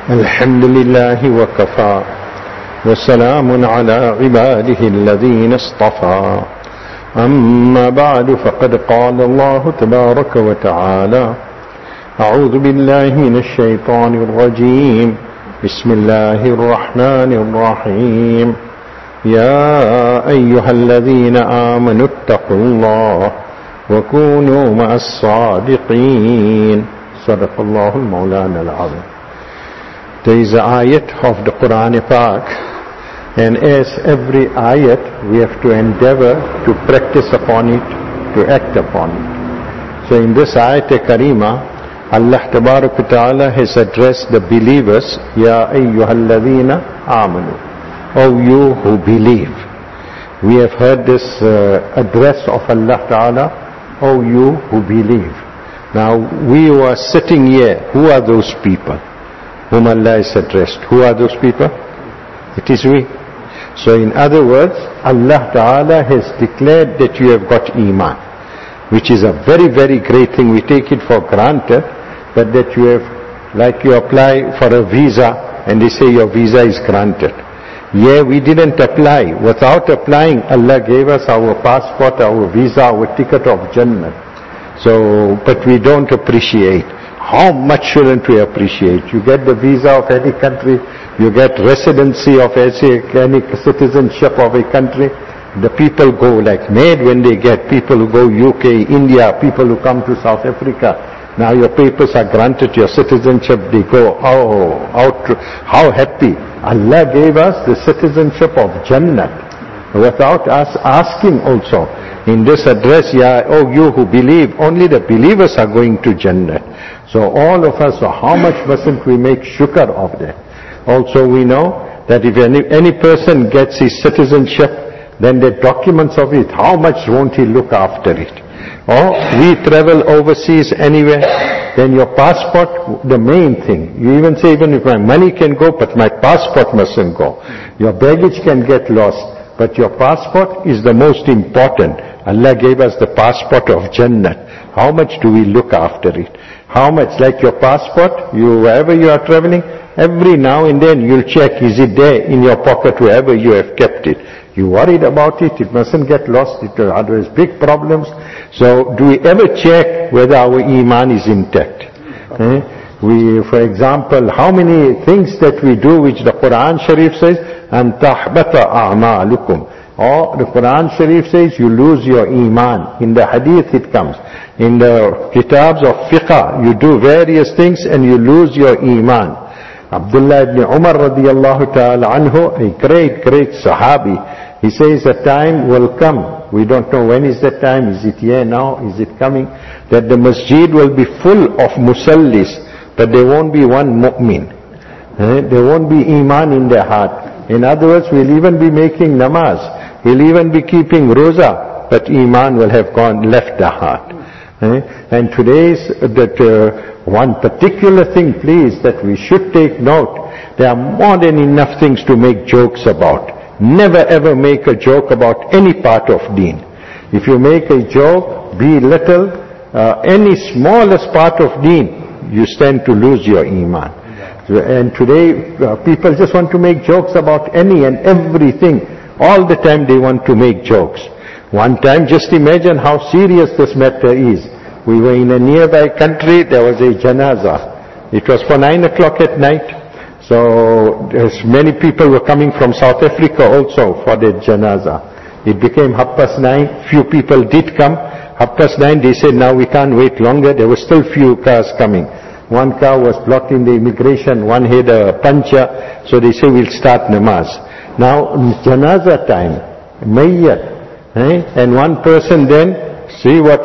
الحمد لله وكفى وسلام على عباده الذين اصطفى أما بعد فقد قال الله تبارك وتعالى أعوذ بالله من الشيطان الرجيم بسم الله الرحمن الرحيم يا أيها الذين آمنوا اتقوا الله وكونوا مع الصادقين صدق الله المولانا العظيم. There is an ayat of the Quran Pak, and as every ayat we have to endeavor to practice upon it, to act upon it. So in this ayat Karima, Allah Tabarak Ta'ala has addressed the believers, Ya ayyuhalladhina amanu, O you who believe. We have heard this address of Allah Ta'ala, O you who believe. Now we who are sitting here, who are those people whom Allah is addressed? Who are those people? It is we. So in other words, Allah Ta'ala has declared that you have got Iman, which is a very, very great thing. We take it for granted, but that you have, like you apply for a visa and they say your visa is granted. Yeah, we didn't apply. Without applying, Allah gave us our passport, our visa, our ticket of Jannah. So, but we don't appreciate. How much shouldn't we appreciate? You get the visa of any country, you get residency of any citizenship of a country. The people go like mad when they get, people who go UK, India, people who come to South Africa. Now your papers are granted, your citizenship, they go, oh, how happy. Allah gave us the citizenship of Jannah without us asking also. In this address, oh you who believe, only the believers are going to Jannah. So all of us, so how much mustn't we make shukr of that? Also we know that if any person gets his citizenship, then the documents of it, how much won't he look after it? Or we travel overseas anywhere, then your passport, the main thing. You even say, even if my money can go, but my passport mustn't go. Your baggage can get lost, but your passport is the most important. Allah gave us the passport of Jannah. How much do we look after it? How much? Like your passport, wherever you are traveling, every now and then you'll check, is it there in your pocket wherever you have kept it? You worried about it, it mustn't get lost, otherwise big problems. So do we ever check whether our Iman is intact? For example, how many things that we do which the Quran Sharif says, أَن تَحْبَطَ أَعْمَالُكُمْ, or the Quran Sharif says you lose your Iman. In the Hadith it comes. In the Kitabs of Fiqh, you do various things and you lose your Iman. Abdullah ibn Umar radiyallahu ta'ala anhu, a great, great Sahabi, he says a time will come, we don't know when is that time, is it here now, is it coming, that the masjid will be full of musallis, but there won't be one mu'min. There won't be Iman in their heart. In other words, we'll even be making namaz, we'll even be keeping roza, but Iman will have left the heart. And today's one particular thing, please, that we should take note, there are more than enough things to make jokes about. Never ever make a joke about any part of deen. If you make a joke, belittle any smallest part of deen, you stand to lose your Iman. And today people just want to make jokes about any and everything. All the time they want to make jokes. One time, just imagine how serious this matter is. We were in a nearby country, there was a janazah. It was for 9 o'clock at night. So many people were coming from South Africa also for the janazah. It became 9:30, few people did come. 9:30 they said, now we can't wait longer. There were still few cars coming. One car was blocked in the immigration, one had a puncture, so they say we'll start namaz. Now janazah time, mayyat, and one person then, see what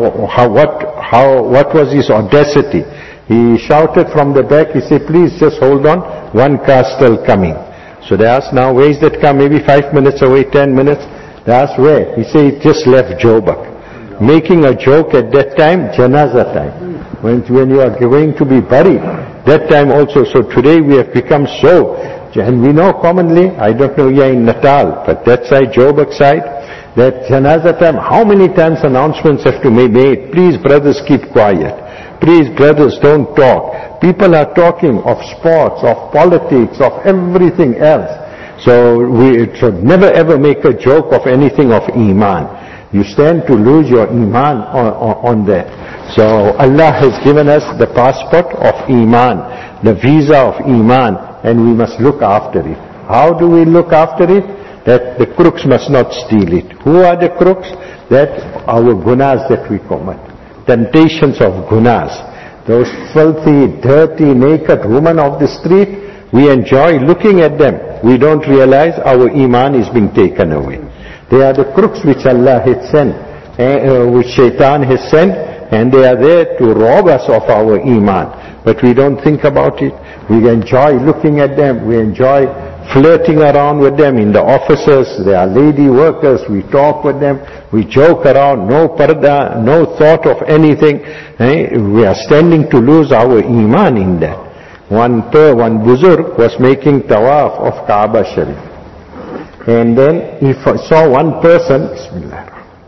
was his audacity. He shouted from the back, he said, please just hold on, one car still coming. So they asked, now where is that car? Maybe 5 minutes away, 10 minutes. They asked, where? He said, it just left Joburg. Making a joke at that time, janazah time. When you are going to be buried, that time also. So today we have become so, and we know commonly, I don't know here in Natal, but that side, Joburg side, That janazah time, how many times announcements have to be made? Please brothers, keep quiet. Please brothers, don't talk. People are talking of sports, of politics, of everything else. So we should never ever make a joke of anything of Iman. You stand to lose your Iman on that. So Allah has given us the passport of Iman, the visa of Iman, and we must look after it. How do we look after it? That the crooks must not steal it. Who are the crooks? That our gunas that we commit. Temptations of gunas. Those filthy, dirty, naked women of the street, we enjoy looking at them. We don't realize our Iman is being taken away. They are the crooks which Allah has sent, which Shaitan has sent, and they are there to rob us of our Iman. But we don't think about it. We enjoy looking at them. We enjoy flirting around with them in the offices. They are lady workers. We talk with them. We joke around. No parda, no thought of anything. We are standing to lose our Iman in that. One buzurg was making tawaf of Kaaba Sharif. And then he saw one person, Bismillah,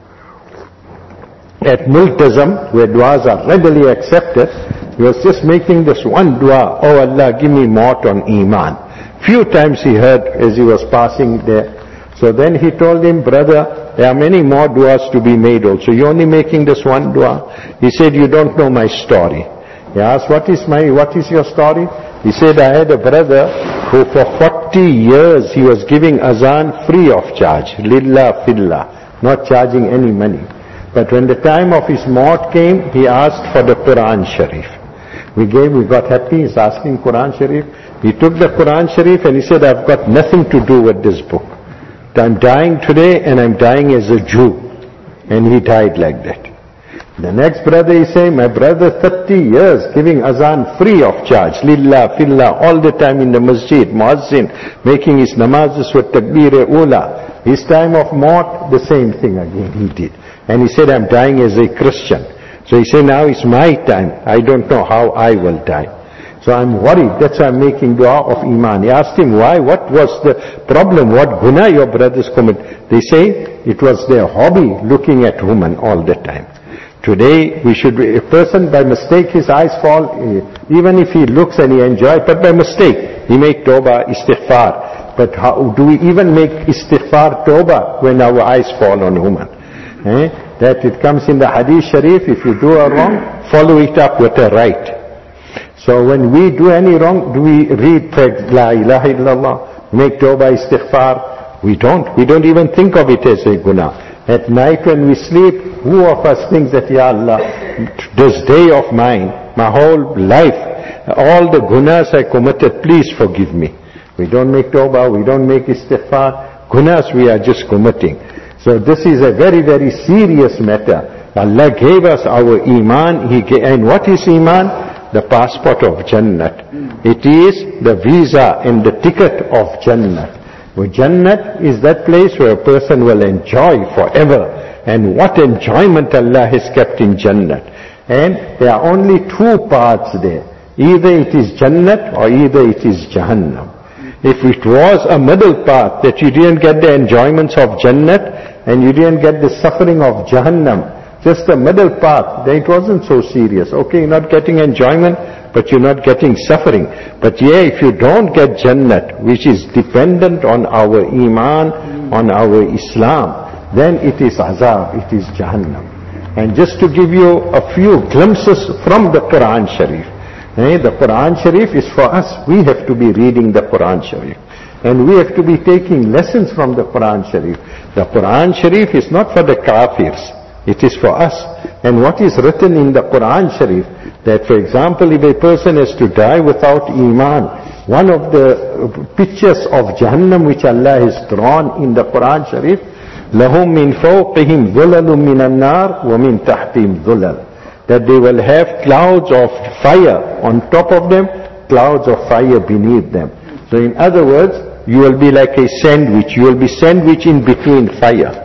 at Multazam, where du'as are readily accepted. He was just making this one dua, oh Allah, give me maut on Iman. Few times he heard as he was passing there. So then he told him, brother, there are many more du'as to be made also. You're only making this one dua. He said, you don't know my story. He asked, what is your story? He said, I had a brother who for 40 years he was giving azan free of charge. Lillah fillah. Not charging any money. But when the time of his maut came, he asked for the Quran Sharif. We got happy, he's asking Quran Sharif. He took the Quran Sharif and he said, I've got nothing to do with this book. I'm dying today and I'm dying as a Jew. And he died like that. The next brother is saying, my brother 30 years giving azan free of charge. Lillah, fillah, all the time in the masjid, muazzin, making his namazes with takbir-e-ula. His time of maut, the same thing again he did. And he said, I'm dying as a Christian. So he said, now it's my time. I don't know how I will die. So I'm worried. That's why I'm making dua of Iman. He asked him, why? What was the problem? What guna your brothers commit? They say, it was their hobby looking at women all the time. Today, a person by mistake his eyes fall, even if he looks and he enjoys, but by mistake, he make tawbah, istighfar. But how do we even make istighfar, tawbah, when our eyes fall on a woman? That it comes in the hadith sharif, if you do a wrong, follow it up with a right. So when we do any wrong, do we read La ilaha illallah, make tawbah, istighfar? We don't even think of it as a guna. At night when we sleep, who of us thinks that, Ya Allah, this day of mine, my whole life, all the gunas I committed, please forgive me. We don't make tawbah, we don't make istighfar. Gunas we are just committing. So this is a very, very serious matter. Allah gave us our Iman, and what is Iman? The passport of Jannat. It is the visa and the ticket of Jannat. Well, Jannat is that place where a person will enjoy forever. And what enjoyment Allah has kept in Jannat. And there are only two paths there. Either it is Jannat or either it is Jahannam. If it was a middle path that you didn't get the enjoyments of Jannat and you didn't get the suffering of Jahannam, just a middle path, then it wasn't so serious. Okay, you're not getting enjoyment, but you're not getting suffering. But yeah, if you don't get Jannat, which is dependent on our Iman, on our Islam, then it is azab, it is Jahannam. And just to give you a few glimpses from the Quran Sharif. The Quran Sharif is for us. We have to be reading the Quran Sharif. And we have to be taking lessons from the Quran Sharif. The Quran Sharif is not for the kafirs. It is for us. And what is written in the Quran Sharif, that for example, if a person is to die without Iman, one of the pictures of Jahannam which Allah has drawn in the Quran Sharif, لَهُمْ مِنْ فَوْقِهِمْ ظُلَلٌ مِنَ النَّارِ وَمِنْ تَحْتِهِمْ ظُلَلٌ. That they will have clouds of fire on top of them, clouds of fire beneath them. So in other words, you will be like a sandwich. You will be sandwiched in between fire.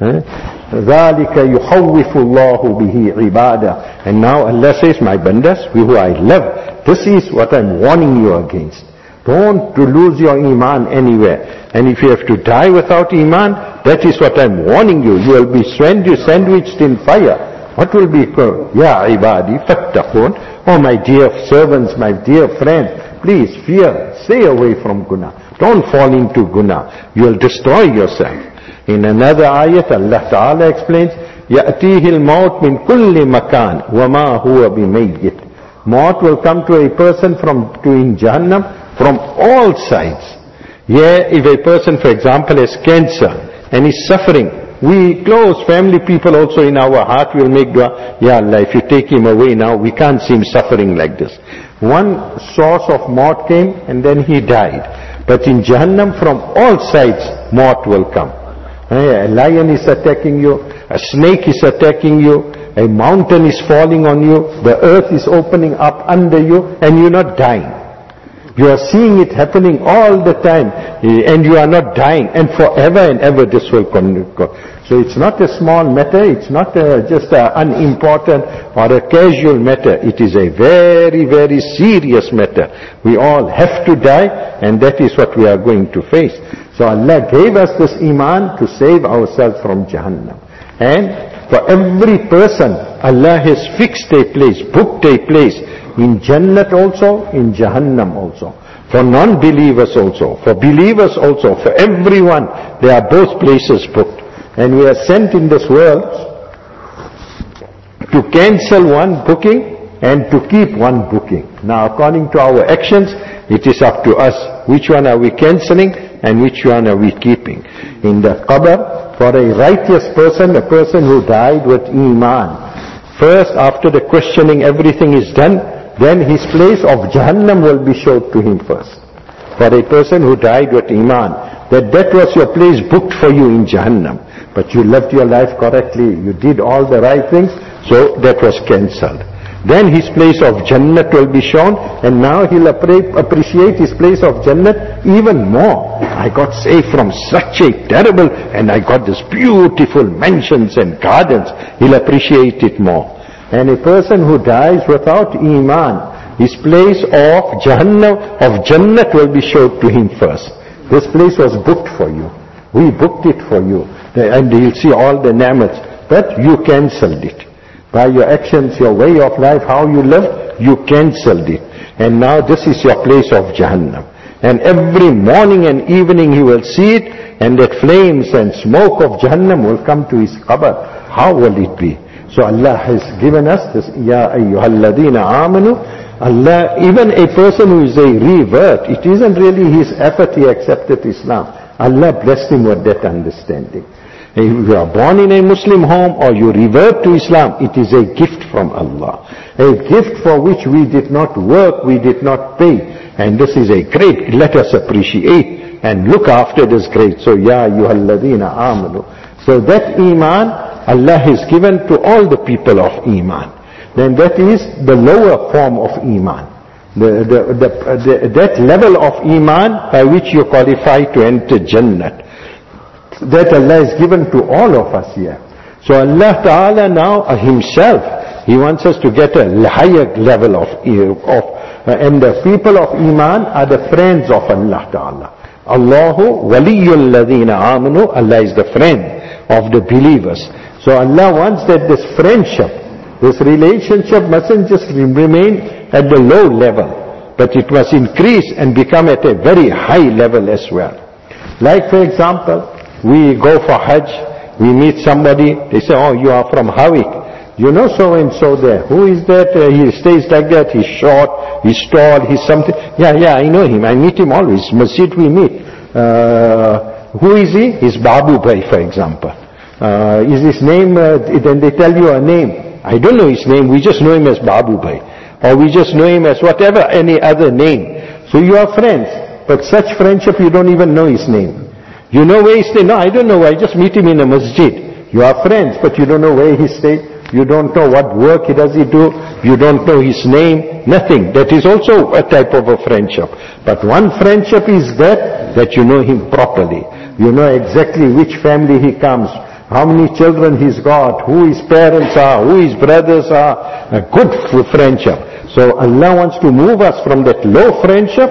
ذَلِكَ يُخَوِّفُ اللَّهُ بِهِ عِبَادًا. And now Allah says, my bandas, who I love, this is what I'm warning you against. Don't lose your iman anywhere. And if you have to die without iman, that is what I'm warning you. You will be sandwiched in fire. What will be called? Ya ibadi fattaqun. Oh my dear servants, my dear friends, please fear, stay away from guna. Don't fall into guna. You will destroy yourself. In another ayat, Allah Ta'ala explains, يَأْتِيهِ الْمَوْتِ مِنْ كُلِّ مَكَانٍ وَمَا هُوَ بِمَيِّتٍ. Maut will come to a person in Jahannam from all sides. Yeah, if a person, for example, has cancer and is suffering, we close family people also in our heart will make dua, Ya Allah, if you take him away now, we can't see him suffering like this. One source of maut came and then he died. But in Jahannam from all sides, maut will come. A lion is attacking you, a snake is attacking you, a mountain is falling on you, the earth is opening up under you, and you're not dying. You are seeing it happening all the time, and you are not dying, and forever and ever this will continue. So it's not a small matter, it's not just an unimportant or a casual matter. It is a very, very serious matter. We all have to die, and that is what we are going to face. So Allah gave us this iman to save ourselves from Jahannam. And for every person, Allah has fixed a place, booked a place, in Jannat also, in Jahannam also. For non-believers also, for believers also, for everyone, there are both places booked. And we are sent in this world to cancel one booking and to keep one booking. Now according to our actions, it is up to us. Which one are we cancelling and which one are we keeping? In the qabr, for a righteous person, a person who died with iman, first after the questioning everything is done, then his place of Jahannam will be showed to him first. For a person who died with iman, that was your place booked for you in Jahannam. But you lived your life correctly, you did all the right things, so that was cancelled. Then his place of Jannat will be shown, and now he'll appreciate his place of Jannat even more. I got saved from such a terrible, and I got this beautiful mansions and gardens. He'll appreciate it more. And a person who dies without iman, his place of Jahannam, of Jannat will be shown to him first. This place was booked for you. We booked it for you. And you'll see all the ni'mats. But you cancelled it. By your actions, your way of life, how you lived, you cancelled it. And now this is your place of Jahannam. And every morning and evening he will see it, and that flames and smoke of Jahannam will come to his qabr. How will it be? So Allah has given us this, Ya ayyuhalladhina amanu. Allah, even a person who is a revert, it isn't really his effort he accepted Islam. Allah blessed him with that understanding. If you are born in a Muslim home or you revert to Islam, it is a gift from Allah. A gift for which we did not work, we did not pay. And this is a great, let us appreciate and look after this great. So, Ya ayyuhalladhina amanu. So that iman, Allah has given to all the people of iman. Then that is the lower form of iman. That level of iman by which you qualify to enter Jannat. That Allah has given to all of us here. So Allah Ta'ala now himself, he wants us to get a higher level of and the people of iman are the friends of Allah Ta'ala. Allahu waliyul ladhina amanu. Allah is the friend of the believers. So Allah wants that this friendship, this relationship mustn't just remain at the low level, but it must increase and become at a very high level as well. Like for example, we go for Hajj, we meet somebody, they say, oh, you are from Havik. You know so and so there. Who is that? He stays like that, he's short, he's tall, he's something. Yeah, I know him, I meet him always. Masjid we meet. Who is he? He's Babu Bhai, for example. Is his name, then they tell you a name. I don't know his name, we just know him as Babu Bhai. Or we just know him as whatever, any other name. So you are friends, but such friendship you don't even know his name. You know where he stayed? No, I don't know, I just meet him in a masjid. You are friends, but you don't know where he stayed. You don't know what work he do. You don't know his name. Nothing. That is also a type of a friendship. But one friendship is that you know him properly. You know exactly which family he comes, how many children he's got, who his parents are, who his brothers are. A good friendship. So Allah wants to move us from that low friendship to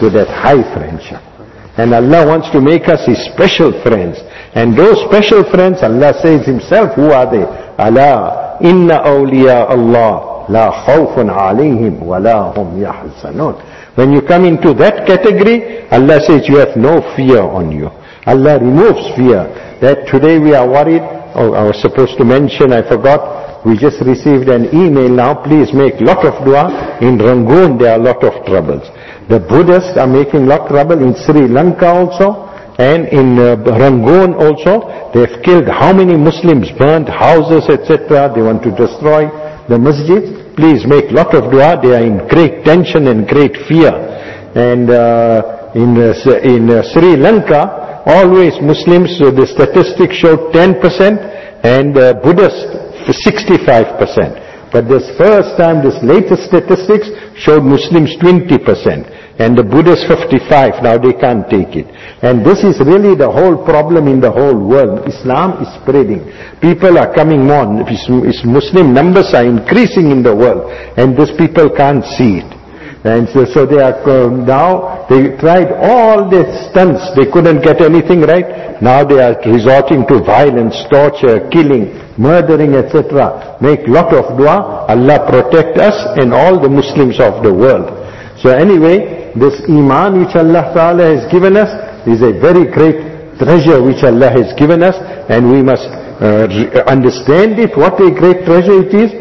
to that high friendship. And Allah wants to make us His special friends. And those special friends, Allah says Himself, who are they? Allah, inna awliya Allah, la khawfun alayhim, wa la hum yahzanun. When you come into that category, Allah says you have no fear on you. Allah removes fear. That today we are worried. Oh, I was supposed to mention, I forgot. We just received an email now. Please make lot of dua. In Rangoon there are a lot of troubles. The Buddhists are making lot of trouble in Sri Lanka also. And in Rangoon also. They've killed how many Muslims, burnt houses, etc. They want to destroy the masjid. Please make lot of dua. They are in great tension and great fear. And in Sri Lanka, always Muslims, the statistics showed 10% and Buddhists 65%. But this first time, this latest statistics showed Muslims 20% and the Buddhists 55%. Now they can't take it. And this is really the whole problem in the whole world. Islam is spreading. People are coming more. Muslim numbers are increasing in the world and these people can't see it. And so they are now, they tried all the stunts, they couldn't get anything right. Now they are resorting to violence, torture, killing, murdering, etc. Make lot of dua, Allah protect us and all the Muslims of the world. So anyway, this Iman which Allah Ta'ala has given us is a very great treasure which Allah has given us, and we must understand it, what a great treasure it is,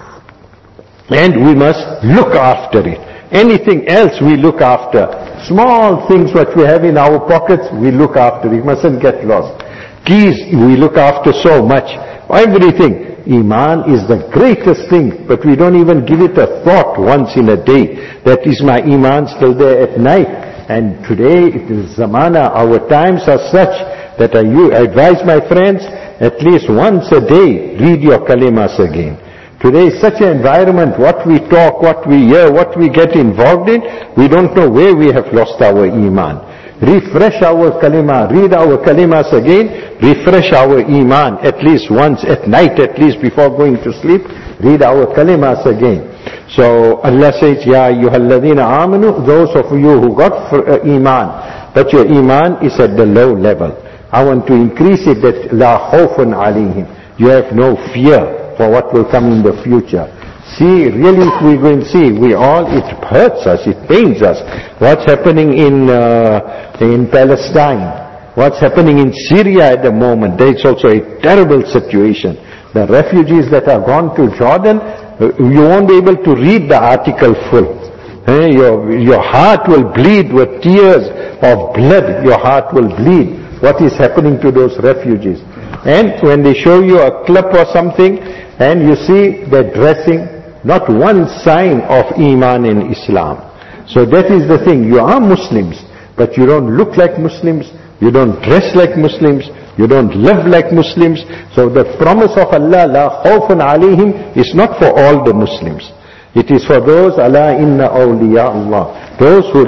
and we must look after it. Anything else we look after. Small things what we have in our pockets, we look after. We mustn't get lost. Keys, we look after so much. Everything. Iman is the greatest thing, but we don't even give it a thought once in a day. That is my Iman still there at night. And today it is zamana, our times are such that I advise my friends, at least once a day, read your kalimas again. Today is such an environment, what we talk, what we hear, what we get involved in, we don't know where we have lost our Iman. Refresh our kalima, read our kalimas again, refresh our Iman at least once at night, at least before going to sleep, read our kalimas again. So Allah says, Ya ayyuhalladhina amanu, those of you who got Iman, but your Iman is at the low level. I want to increase it, that la khawfun alayhim. You have no fear for what will come in the future. See, really if we go and see, it hurts us, it pains us. What's happening in Palestine, what's happening in Syria at the moment, there is also a terrible situation. The refugees that are gone to Jordan, you won't be able to read the article full. Your heart will bleed with tears of blood, your heart will bleed. What is happening to those refugees? And when they show you a clip or something, and you see their dressing, not one sign of Iman in Islam. So that is the thing. You are Muslims, but you don't look like Muslims, you don't dress like Muslims, you don't live like Muslims. So the promise of Allah, la khawfun alayhim, is not for all the Muslims. It is for those, Allah inna awliya Allah. Those who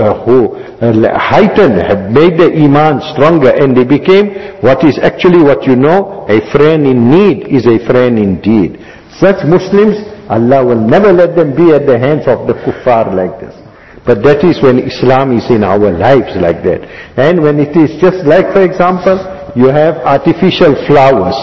heightened, have made the Iman stronger, and they became what is actually what you know, a friend in need is a friend indeed. Such Muslims, Allah will never let them be at the hands of the kuffar like this. But that is when Islam is in our lives like that. And when it is just like, for example, you have artificial flowers.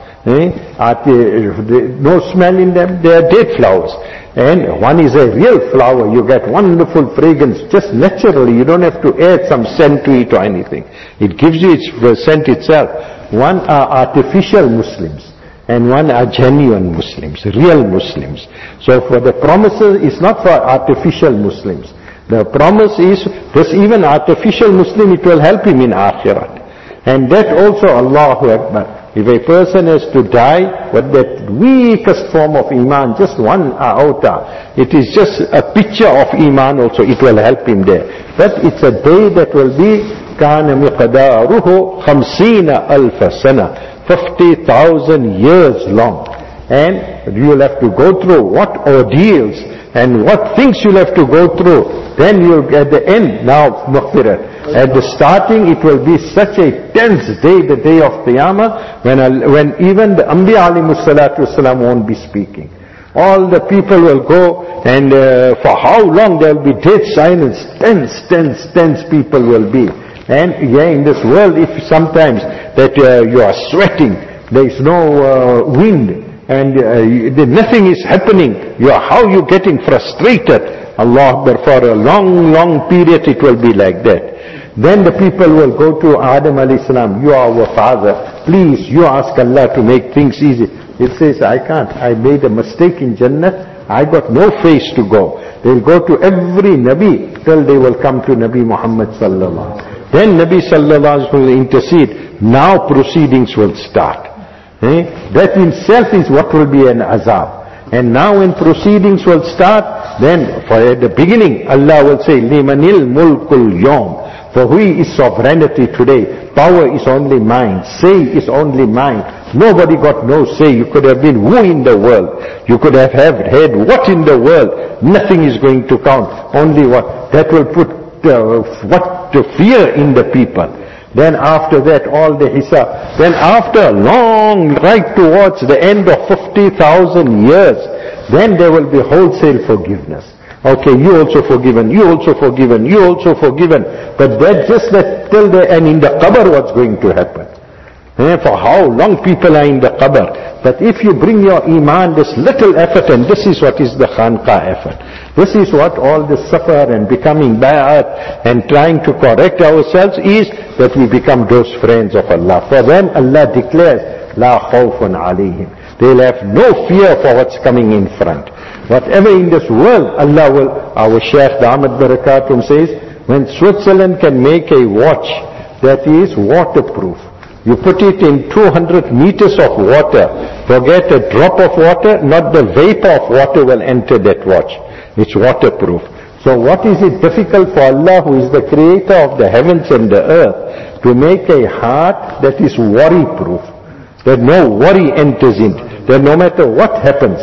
No smell in them, they are dead flowers. And one is a real flower, you get wonderful fragrance, just naturally, you don't have to add some scent to it or anything. It gives you its scent itself. One are artificial Muslims, and one are genuine Muslims, real Muslims. So for the promises is not for artificial Muslims. The promise is, this even artificial Muslim, it will help him in Akhirat. And that also, Allahu Akbar. If a person has to die with that weakest form of Iman, just one iota, it is just a picture of Iman also, it will help him there. But it's a day that will be كَانَ مِقْدَارُهُ 50,000 سَنَةً 50,000 years long. And you will have to go through what ordeals and what things you'll have to go through. Then you'll at the end, now maghfirah. At the starting it will be such a tense day, the day of Qiyamah, when even the Anbiya alayhimus salatu wasalam won't be speaking. All the people will go, and for how long there will be dead silence. Tense people will be. And in this world, if sometimes that you are sweating, there is no wind, and nothing is happening, how you getting frustrated? Allah Akbar, for a long period it will be like that. Then the people will go to Adam alayhi salam, you are our father, please, you ask Allah to make things easy. It says, I can't, I made a mistake in Jannah, I got no face to go. They'll go to every Nabi till they will come to Nabi Muhammad sallallahu. Then Nabi sallallahu will intercede, now proceedings will start. That itself is what will be an azab. And now when proceedings will start, then for at the beginning Allah will say, Limanil mulkul yawm. For who is sovereignty today? Power is only mine. Say is only mine. Nobody got no say. You could have been who in the world? You could have had what in the world? Nothing is going to count. Only what? That will put fear in the people. Then after that, all the hisab. Then after a long right towards the end of 50,000 years, then there will be wholesale forgiveness. Okay, you also forgiven, you also forgiven, you also forgiven. But that just till the end in the qabr what's going to happen. For how long people are in the qabr. But if you bring your iman, this little effort, and this is what is the khanqa effort. This is what all this suffer and becoming ba'at and trying to correct ourselves is that we become those friends of Allah. For them Allah declares, La khawfun alayhim. They'll have no fear for what's coming in front. Whatever in this world, Allah will, our Shaykh Ahmad Barakatum says, when Switzerland can make a watch that is waterproof, you put it in 200 meters of water, forget a drop of water, not the vapor of water will enter that watch. It's waterproof. So what is it difficult for Allah, who is the creator of the heavens and the earth, to make a heart that is worry-proof, that no worry enters in, that no matter what happens,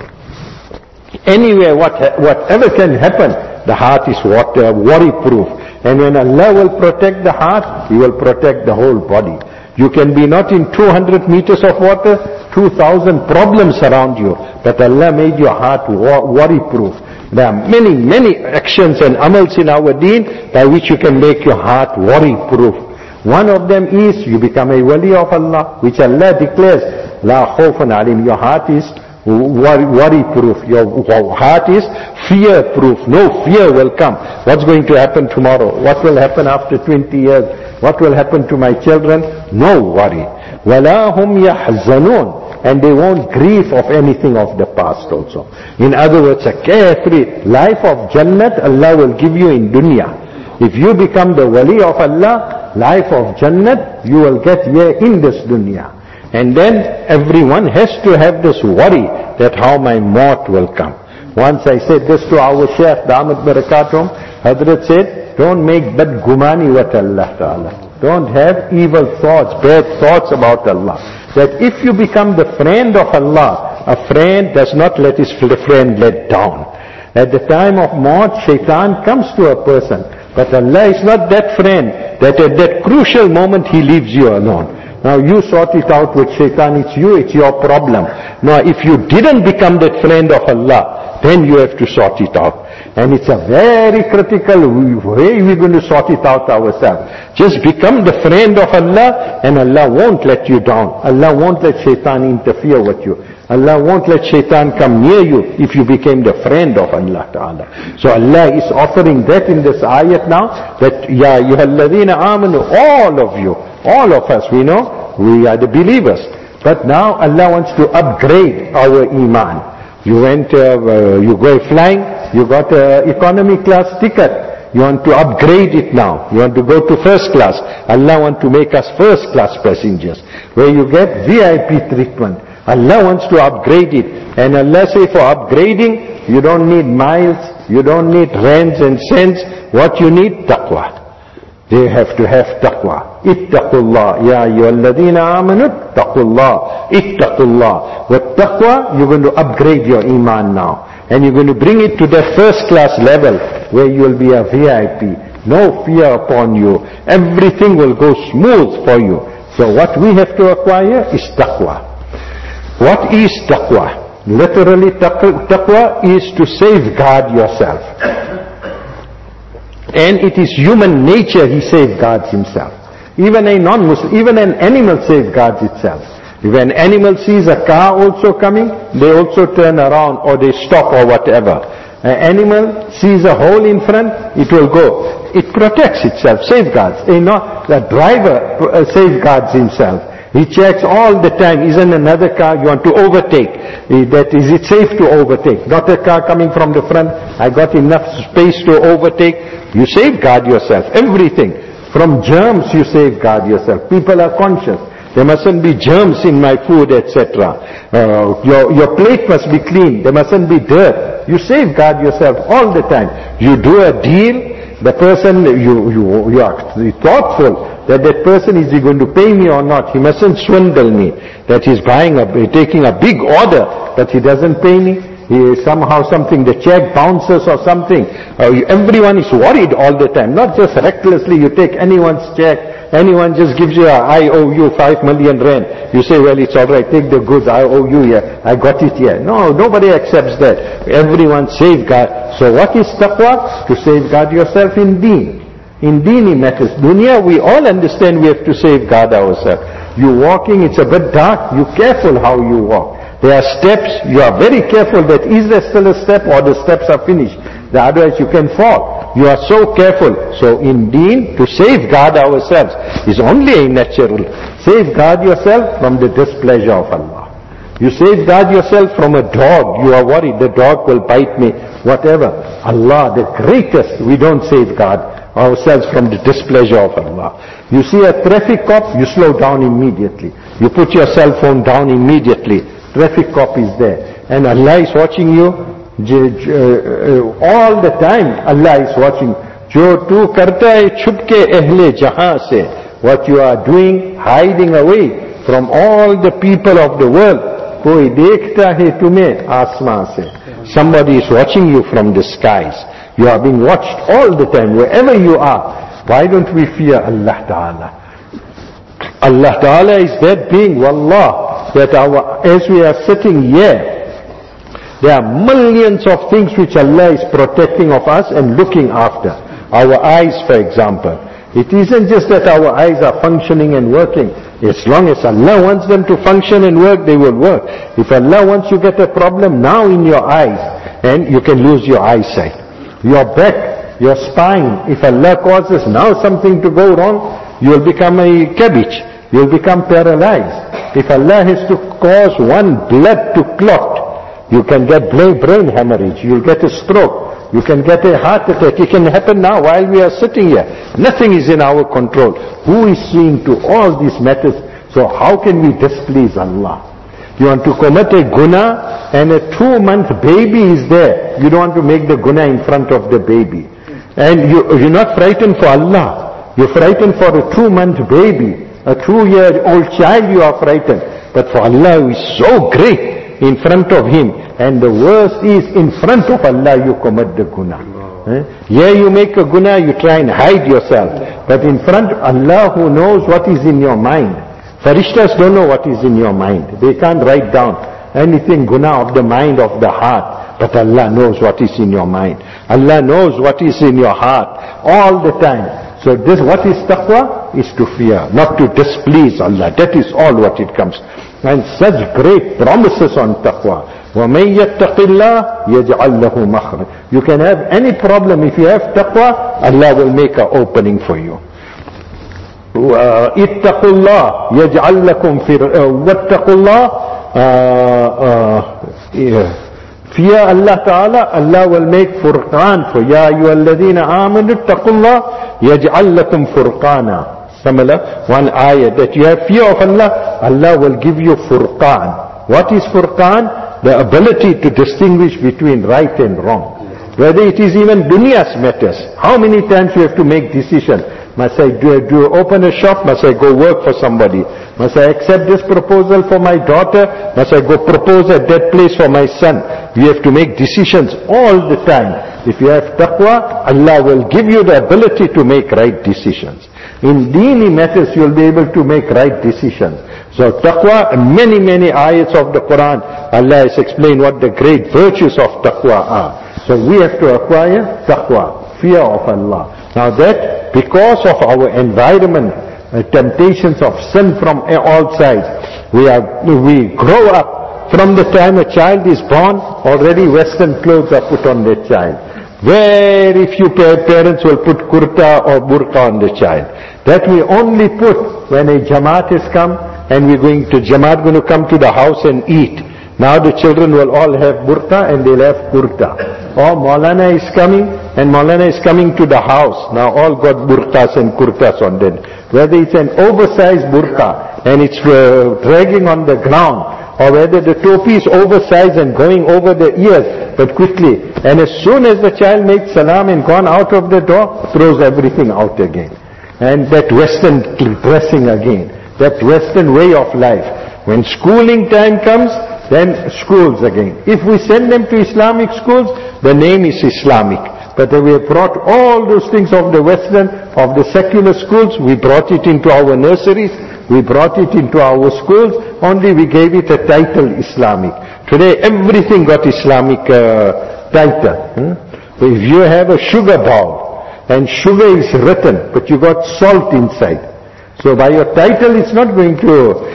anywhere, whatever can happen, the heart is worry-proof. And when Allah will protect the heart, He will protect the whole body. You can be not in 200 meters of water, 2,000 problems around you, but Allah made your heart worry-proof. There are many actions and amals in our deen by which you can make your heart worry-proof. One of them is you become a wali of Allah, which Allah declares, La khawfun alim. Your heart is worry-proof. Your heart is fear-proof. No fear will come. What's going to happen tomorrow? What will happen after 20 years? What will happen to my children? No worry. وَلَا هُمْ يَحْزَنُونَ. And they won't grieve of anything of the past also. In other words, a carefree life of Jannat Allah will give you in dunya. If you become the wali of Allah, life of Jannat, you will get here in this dunya. And then everyone has to have this worry that how my maut will come. Once I said this to our Shaykh Ahmad Barakatum, Hazrat said, don't make bad gumani with Allah Ta'ala. Don't have evil thoughts, bad thoughts about Allah. That if you become the friend of Allah, a friend does not let his friend let down. At the time of maut, shaitan comes to a person. But Allah is not that friend that at that crucial moment He leaves you alone. Now you sort it out with shaitan, it's your problem. Now if you didn't become that friend of Allah, then you have to sort it out. And it's a very critical way we're going to sort it out ourselves. Just become the friend of Allah and Allah won't let you down. Allah won't let shaitan interfere with you. Allah won't let shaitan come near you if you became the friend of Allah Ta'ala. So Allah is offering that in this ayat now, that Ya ayyuhalladhina amanu, all of us, we know, we are the believers. But now Allah wants to upgrade our iman. You went, you go flying, you got an economy class ticket. You want to upgrade it now. You want to go to first class. Allah wants to make us first class passengers, where you get VIP treatment. Allah wants to upgrade it. And Allah say for upgrading, you don't need miles, you don't need rands and cents. What you need? Taqwa. They have to have taqwa. Ittaqullah. Ya ayyuhalladhina amanu ittaqullah. Ittaqullah. With taqwa, you're going to upgrade your iman now. And you're going to bring it to the first class level, where you will be a VIP. No fear upon you. Everything will go smooth for you. So what we have to acquire is taqwa. What is taqwa? Literally, taqwa is to safeguard yourself. And it is human nature, he safeguards himself. Even a non-Muslim, even an animal safeguards itself. If an animal sees a car also coming, they also turn around or they stop or whatever. An animal sees a hole in front, it will go. It protects itself, safeguards. The driver safeguards himself. He checks all the time, isn't another car you want to overtake? Is it safe to overtake? Not a car coming from the front, I got enough space to overtake. You safeguard yourself, everything. From germs you safeguard yourself. People are conscious. There mustn't be germs in my food, etc. Your plate must be clean. There mustn't be dirt. You safeguard yourself all the time. You do a deal, the person, you are thoughtful that person, is he going to pay me or not? He mustn't swindle me. That he's taking a big order, but he doesn't pay me. Somehow the check bounces or something. Everyone is worried all the time. Not just recklessly you take anyone's check. Anyone just gives you I owe you 5 million rand. You say, well, it's all right, take the goods, I owe you here. I got it here. No, nobody accepts that. Everyone safeguard. So what is taqwa? To safeguard yourself in deen. In deeny matters. Dunya, we all understand we have to safeguard ourselves. You walking, it's a bit dark, you careful how you walk. There are steps, you are very careful that is there still a step or the steps are finished. Otherwise you can fall. You are so careful. So in deen, to safeguard ourselves is only a natural. Safeguard yourself from the displeasure of Allah. You safeguard yourself from a dog. You are worried the dog will bite me, whatever. Allah, the greatest, we don't safeguard ourselves from the displeasure of Allah. You see a traffic cop, you slow down immediately. You put your cell phone down immediately. Traffic cop is there. And Allah is watching you all the time. Allah is watching. Jo tu karta hai chupke ahle jahan se. What you are doing, hiding away from all the people of the world. Koi dekhta hai tumhe asman se. Somebody is watching you from the skies. You are being watched all the time, wherever you are. Why don't we fear Allah Ta'ala? Allah Ta'ala is that being, wallah, that as we are sitting here, there are millions of things which Allah is protecting of us and looking after. Our eyes, for example. It isn't just that our eyes are functioning and working. As long as Allah wants them to function and work, they will work. If Allah wants you get a problem now in your eyes, and you can lose your eyesight. Your back, your spine, if Allah causes now something to go wrong, you will become a cabbage. You will become paralyzed. If Allah has to cause one blood to clot, you can get brain hemorrhage, you will get a stroke, you can get a heart attack. It can happen now while we are sitting here. Nothing is in our control. Who is seeing to all these matters? So how can we displease Allah? You want to commit a guna and a 2-month baby is there. You don't want to make the guna in front of the baby. And you're not frightened for Allah. You're frightened for a 2-month baby. A 2-year-old child you are frightened. But for Allah who is so great in front of Him. And the worst is in front of Allah you commit the guna. Here you make a guna, you try and hide yourself. But in front of Allah who knows what is in your mind. Farishtas don't know what is in your mind. They can't write down anything guna of the mind, of the heart. But Allah knows what is in your mind. Allah knows what is in your heart all the time. So this, what is taqwa? Is to fear, not to displease Allah. That is all what it comes. And such great promises on taqwa. وَمَنْ يَتَّقِ اللَّهِ يَجْعَلْ لَهُ مَخْرَجًا. You can have any problem. If you have taqwa, Allah will make an opening for you. اتقوا الله يجعل لكم واتقوا الله fear Allah Ta'ala, Allah will make furqan for ya ayyuhalladhina amanu ittaqullah yaj'al lakum furqana. Similar, one ayah that you have fear of Allah, Allah will give you furqan. What is furqan? The ability to distinguish between right and wrong. Whether it is even dunya's matters. How many times you have to make decision? Must I do open a shop? Must I go work for somebody? Must I accept this proposal for my daughter? Must I go propose at that place for my son? You have to make decisions all the time. If you have taqwa, Allah will give you the ability to make right decisions. In deeni matters, you'll be able to make right decisions. So taqwa, many ayats of the Quran, Allah has explained what the great virtues of taqwa are. So we have to acquire taqwa, fear of Allah. Now that, because of our environment, temptations of sin from all sides, we grow up. From the time a child is born, already Western clothes are put on that child. Very few parents will put kurta or burqa on the child. That we only put when a Jamaat has come and Jamaat going to come to the house and eat. Now the children will all have burqa and they'll have kurta. Or Maulana is coming and Maulana is coming to the house. Now all got burqas and kurtas on them. Whether it's an oversized burqa and it's dragging on the ground, or whether the topi is oversized and going over the ears, but quickly. And as soon as the child makes salam and gone out of the door, throws everything out again. And that Western dressing again, that Western way of life. When schooling time comes, then schools again. If we send them to Islamic schools, the name is Islamic. But we have brought all those things of the Western, of the secular schools, we brought it into our nurseries, we brought it into our schools, only we gave it a title Islamic. Today everything got Islamic title. If you have a sugar bowl, and sugar is written, but you got salt inside. So by your title it's not going to,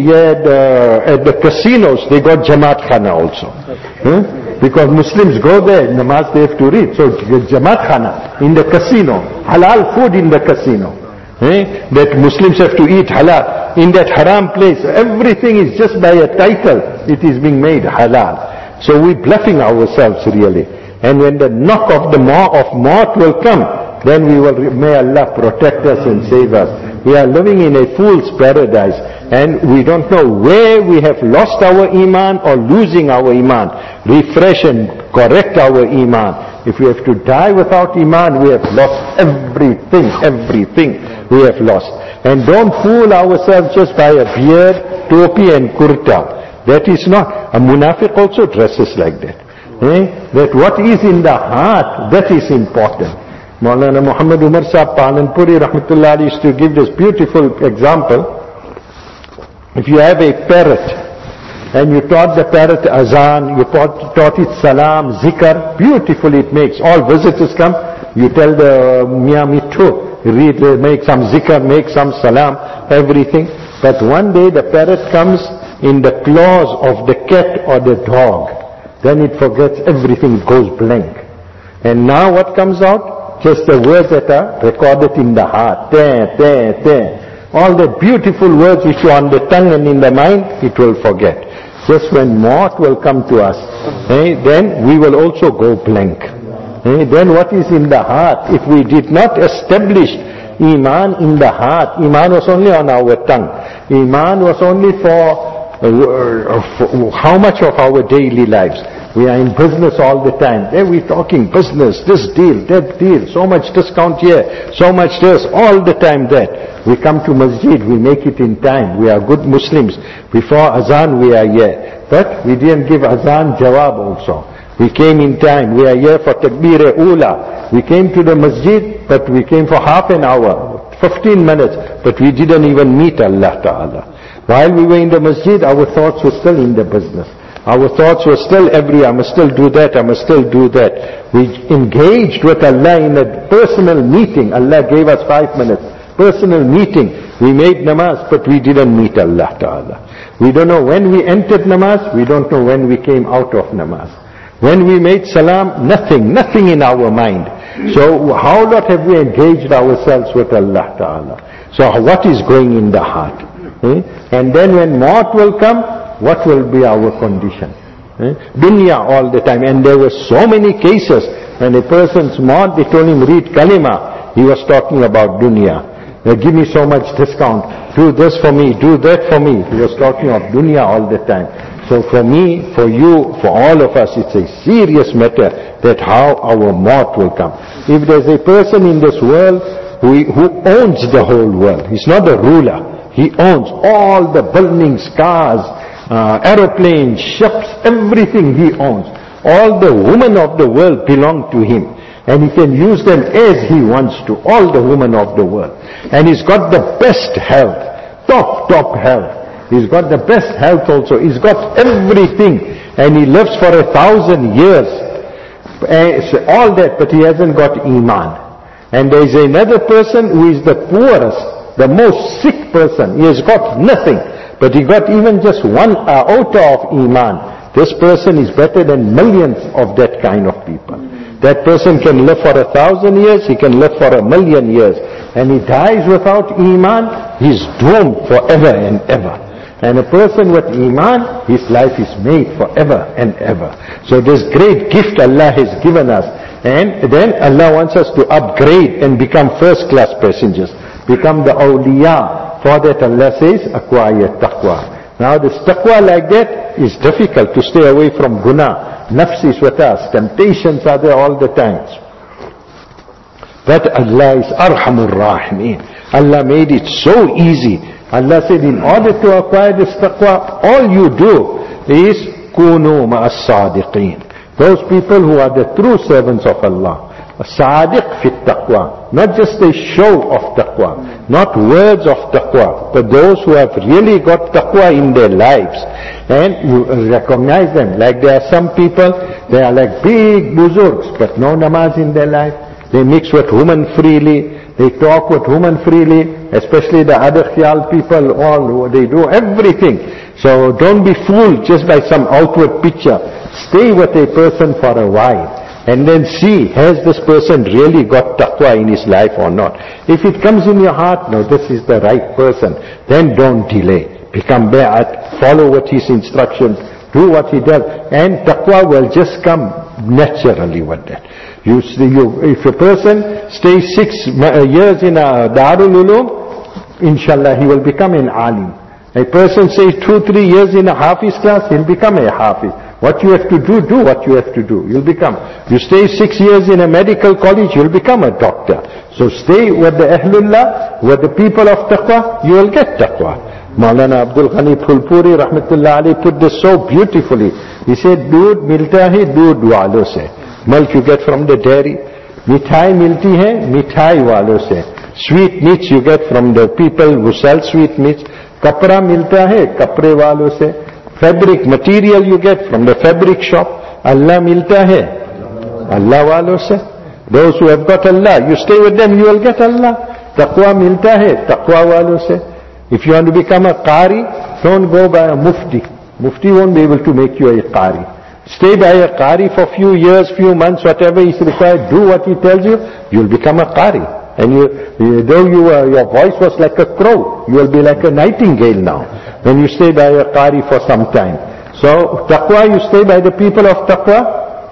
at the casinos they got Jamaat Khana also. Because Muslims go there, namaz they have to read. So Jamaat Khana in the casino, halal food in the casino. That Muslims have to eat halal. In that haram place, everything is just by a title, it is being made halal. So we're bluffing ourselves really. And when the knock of the maut will come, then may Allah protect us and save us. We are living in a fool's paradise and we don't know where we have lost our iman or losing our iman. Refresh and correct our iman. If we have to die without iman, we have lost everything we have lost. And don't fool ourselves just by a beard, topi and kurta. That is not. A munafiq also dresses like that. That what is in the heart, that is important. Maulana Muhammad Umar Sahib Palanpuri Rahmatullah Ali used to give this beautiful example. If you have a parrot and you taught the parrot azan, you taught it salam, zikr, beautifully it makes. All visitors come, you tell the Mia Mithu, read, make some zikr, make some salam, everything. But one day the parrot comes in the claws of the cat or the dog. Then it forgets everything, it goes blank. And now what comes out? Just the words that are recorded in the heart. All the beautiful words which are on the tongue and in the mind, it will forget. Just when maut will come to us, then we will also go blank. Then what is in the heart? If we did not establish iman in the heart, iman was only on our tongue. Iman was only for how much of our daily lives. We are in business all the time. There we're talking business, this deal, that deal, so much discount here, so much this, all the time that. We come to masjid, we make it in time. We are good Muslims. Before azan we are here. But we didn't give azan jawab also. We came in time. We are here for takbir-e-ula. We came to the masjid, but we came for half an hour, 15 minutes, but we didn't even meet Allah Ta'ala. While we were in the masjid, our thoughts were still in the business. Our thoughts were still I must still do that, I must still do that. We engaged with Allah in a personal meeting. Allah gave us 5 minutes. Personal meeting. We made namaz, but we didn't meet Allah Ta'ala. We don't know when we entered namaz, we don't know when we came out of namaz. When we made salam, nothing in our mind. So how lot have we engaged ourselves with Allah Ta'ala? So what is going in the heart? And then when maut will come, what will be our condition? Dunya all the time. And there were so many cases when a person's maut, they told him read kalima. He was talking about dunya. Give me so much discount. Do this for me, do that for me. He was talking of dunya all the time. So for me, for you, for all of us, it's a serious matter that how our maut will come. If there's a person in this world who owns the whole world, he's not a ruler. He owns all the buildings, cars, aeroplanes, ships, everything he owns. All the women of the world belong to him. and he can use them as he wants to, all the women of the world. And he's got the best health, top health. He's got the best health also. He's got everything, and he lives for 1,000 years. All that, but he hasn't got iman. And there is another person who is the poorest, the most sick person. He has got nothing, but he got even just one iota of iman. This person is better than millions of that kind of people. That person can live for 1,000 years, he can live for 1,000,000 years. And he dies without iman, he's doomed forever and ever. And a person with iman, his life is made forever and ever. So this great gift Allah has given us. And then Allah wants us to upgrade and become first-class passengers. Become the awliya. For that Allah says, acquire taqwa. Now this taqwa like that is difficult to stay away from guna. Nafs is with us. Temptations are there all the times. But Allah is Arhamur Rahimeen. Allah made it so easy. Allah said, in order to acquire this taqwa, all you do is kunu ma'as sadiqeen. Those people who are the true servants of Allah. A sadiq fit taqwa. Not just a show of taqwa. Not words of taqwa. But those who have really got taqwa in their lives. And you recognize them. Like there are some people, they are like big buzurgs, but no namaz in their life. They mix with women freely. They talk with women freely, especially the other khiyal people, all, they do everything. So don't be fooled just by some outward picture. Stay with a person for a while and then see, has this person really got taqwa in his life or not? If it comes in your heart, no, this is the right person, then don't delay. Become bai'at, follow what his instructions, do what he does, and taqwa will just come naturally with that. If a person stays 6 years in a Darul Ulum, inshallah he will become an alim. A person stays 2-3 years in a Hafiz class, he'll become a Hafiz. What you have to do, do what you have to do. You'll become. You stay 6 years in a medical college, you'll become a doctor. So stay with the Ahlullah, with the people of taqwa, you will get taqwa. Maulana Abdul Ghani Phulpuri Rahmatullah Ali put this so beautifully. He said, "Dood milta hai, dood walo se." Milk you get from the dairy. Mithai milti hai, mithai walo se. Sweet meats you get from the people who sell sweet meats. Kapra milta hai, kapre walo se. Fabric material you get from the fabric shop. Allah milta hai, Allah walo se. Those who have got Allah, you stay with them, you will get Allah. Taqwa milta hai, taqwa walo se. If you want to become a qari, don't go by a mufti. Mufti won't be able to make you a qari. Stay by a qari for few years, few months, whatever is required, do what he tells you, you'll become a qari. And though your voice was like a crow, you will be like a nightingale now, when you stay by a qari for some time. So, taqwa, you stay by the people of taqwa,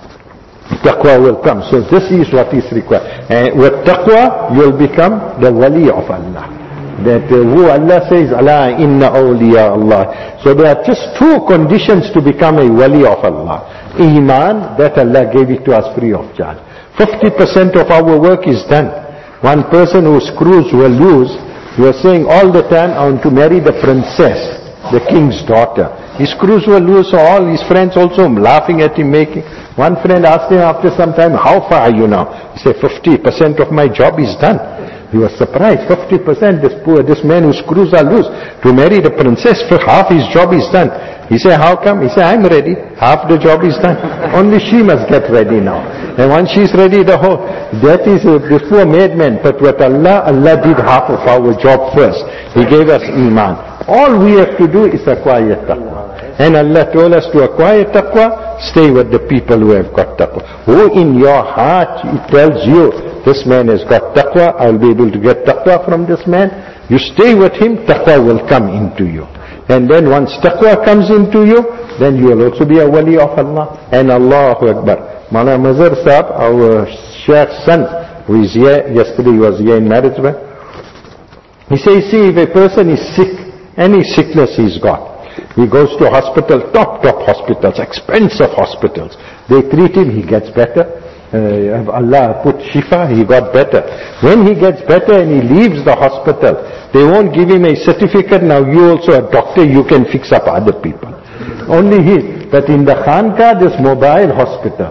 taqwa will come. So this is what is required. And with taqwa, you will become the wali of Allah. That who Allah says, Allah inna awliya Allah. So there are just 2 conditions to become a wali of Allah. Iman, that Allah gave it to us free of charge. 50% of our work is done. One person who screws will lose. You are saying all the time, I want to marry the princess, the king's daughter. His screws will lose, so all his friends also laughing at him, making. One friend asked him after some time, how far are you now? He said, 50% of my job is done. He was surprised. 50%, this man whose screws are loose, to marry the princess, for half his job is done. He said, how come? He said, I'm ready. Half the job is done. Only she must get ready now. And once she's ready, that is this poor madman. But with Allah, Allah did half of our job first. He gave us iman. All we have to do is acquire taqwa. And Allah told us to acquire taqwa, stay with the people who have got taqwa. Who in your heart, it tells you, this man has got taqwa, I'll be able to get taqwa from this man. You stay with him, taqwa will come into you. And then once taqwa comes into you, then you will also be a wali of Allah. And Allahu Akbar. Maulana Mazhar Sahab, our Sheikh's son, who is here, yesterday he was here in Marritzburg. He says, see, if a person is sick, any sickness he's got, he goes to hospital, top hospitals, expensive hospitals. They treat him, he gets better. Allah put shifa, he got better. When he gets better and he leaves the hospital, they won't give him a certificate, now you also a doctor, you can fix up other people. Only he. But in the Khanka, this mobile hospital,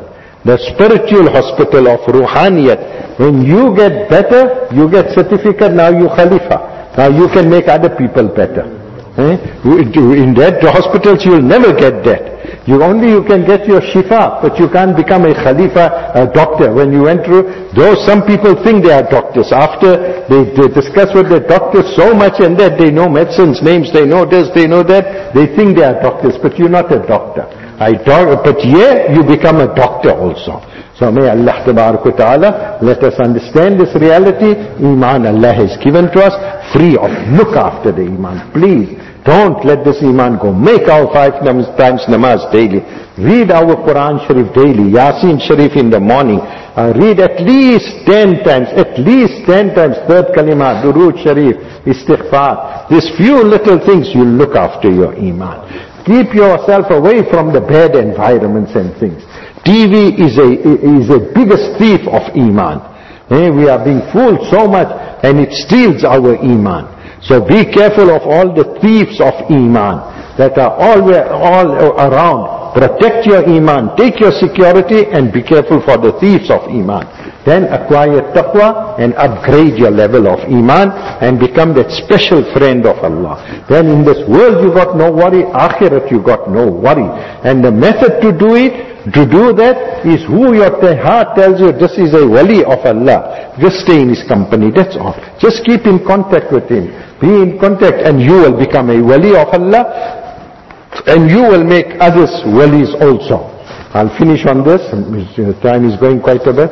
the spiritual hospital of Ruhaniyat. When you get better, you get certificate, now you Khalifa. Now you can make other people better. In that hospitals you will never get that. You can get your shifa, but you can't become a Khalifa, a doctor. When you went through, though some people think they are doctors, after they discuss with the doctors so much and that they know medicines, names, they know this, they know that, they think they are doctors, but you're not a doctor. But here you become a doctor also. So may Allah Ta'ala let us understand this reality. Iman Allah has given to us, free of look after the Iman. Please, don't let this Iman go. Make our 5 times namaz daily. Read our Quran Sharif daily. Yasin Sharif in the morning. Read at least 10 times. At least 10 times. Third kalima, Durood Sharif, Istighfar. These few little things you look after your Iman. Keep yourself away from the bad environments and things. TV is a biggest thief of Iman. We are being fooled so much and it steals our Iman. So be careful of all the thieves of Iman that are all around. Protect your Iman, take your security and be careful for the thieves of Iman. Then acquire taqwa and upgrade your level of Iman and become that special friend of Allah. Then in this world you got no worry, akhirat you got no worry. And the method to do that is who your heart tells you this is a wali of Allah. Just stay in his company, that's all. Just keep in contact with him. Be in contact and you will become a wali of Allah. And you will make others walis also. I'll finish on this. Time is going quite a bit.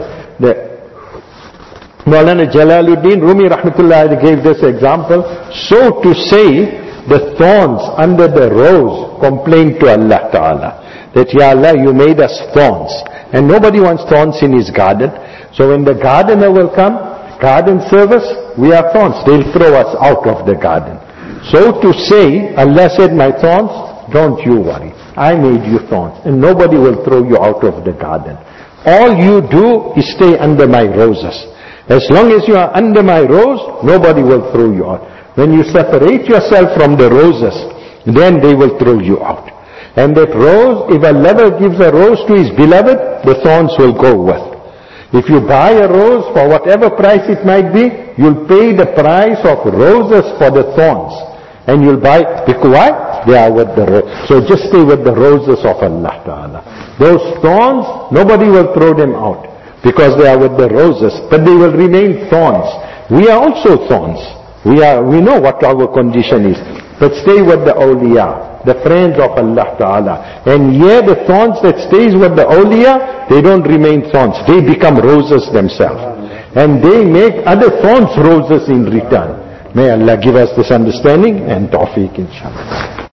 Maulana Jalaluddin Rumi Rahmatullah gave this example. So to say, the thorns under the rose complained to Allah Ta'ala. That, Ya Allah, you made us thorns. And nobody wants thorns in his garden. So when the gardener will come, garden service, we are thorns. They'll throw us out of the garden. So to say, Allah said, my thorns, don't you worry. I made you thorns. And nobody will throw you out of the garden. All you do is stay under my roses. As long as you are under my rose, nobody will throw you out. When you separate yourself from the roses, then they will throw you out. And that rose, if a lover gives a rose to his beloved, the thorns will go with. If you buy a rose for whatever price it might be, you'll pay the price of roses for the thorns. And you'll buy, because why? They are with the rose. So just stay with the roses of Allah Ta'ala. Those thorns, nobody will throw them out. Because they are with the roses. But they will remain thorns. We are also thorns. We know what our condition is. But stay with the awliya, the friends of Allah Ta'ala. And here the thorns that stays with the awliya, they don't remain thorns. They become roses themselves. And they make other thorns roses in return. May Allah give us this understanding and tawfiq inshallah.